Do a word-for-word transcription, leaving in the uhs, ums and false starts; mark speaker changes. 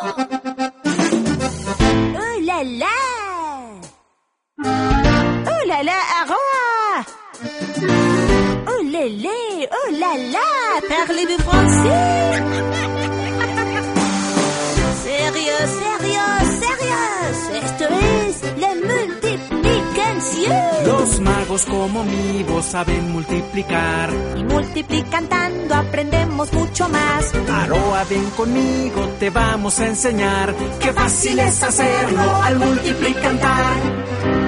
Speaker 1: Oh là là! Oh là là, Aroa! Oh lélé, oh là là, parlez-vous français? Sérieux, sérieux, sérieux, esto es la multiplicación.
Speaker 2: Los magos como mi voz saben multiplicar.
Speaker 1: Y multiplicando aprendemos mucho más.
Speaker 2: Aroa, ven conmigo, te vamos a enseñar. Qué fácil es hacerlo al multiplicar.